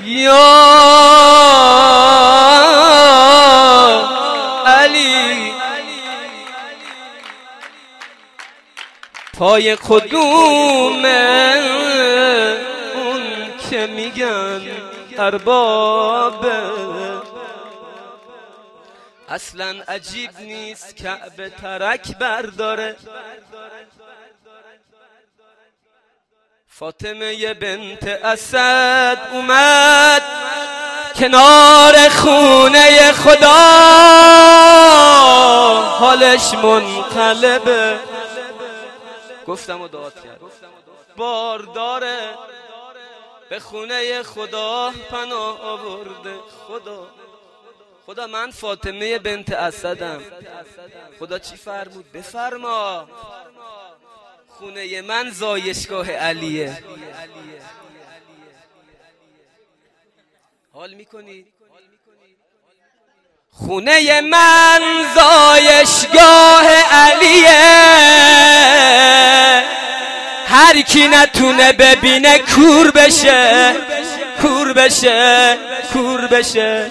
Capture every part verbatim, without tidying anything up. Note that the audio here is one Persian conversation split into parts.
یا علی پای قدوم اون که میگن ارباب، اصلا عجیب نیست کعبه ترک برداره. فاطمه بنت اسد اومد کنار خونه خدا، حالش منقلبه. گفتم و داد کرد بار داره، به خونه خدا پناه آورده. خدا خدا من فاطمه بنت اسدم. خدا چی فرمود؟ بفرما خونه من زایشگاه علیه. حال میکنی؟ خونه من زایشگاه علیه، هر کی نتونه ببینه کور بشه، کور بشه، کور بشه.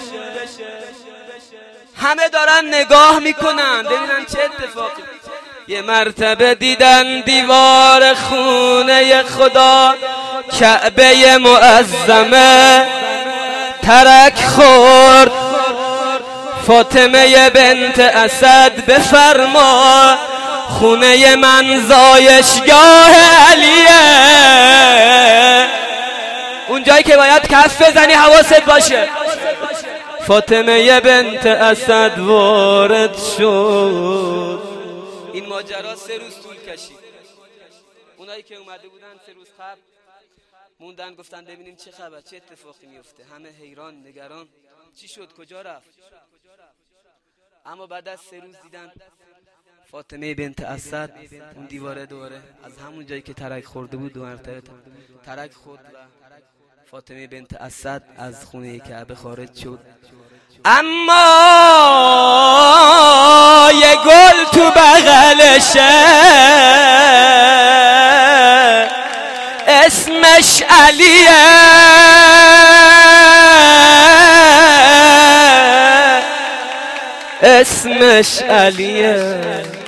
همه دارن نگاه میکنن ببینن چه اتفاقی. یه مرتبه دیدن دیوار خونه خدا کعبه معظمه ترک خورد. فاطمه بنت اسد بفرما خونه من زایشگاه علیه، اون جایی که باید کف بزنی حواست باشه. فاطمه بنت اسد وارد شد. این ماجرا سه روز طول کشید. اونایی که اومده بودن سه روز قبل موندن، گفتن ببینیم چه خبر، چه اتفاقی میفته. همه حیران نگران، چی شد، کجا رفت؟ اما بعد از سه روز دیدن فاطمه بنت اسد اون دیواره دوره از همون جایی که ترک خورده بود دو مرتبه ترک خورد و فاطمه بنت اسد از خونه کعبه خارج شد. اما یه گل تو بغلشه اسمش علیه، اسمش علیه.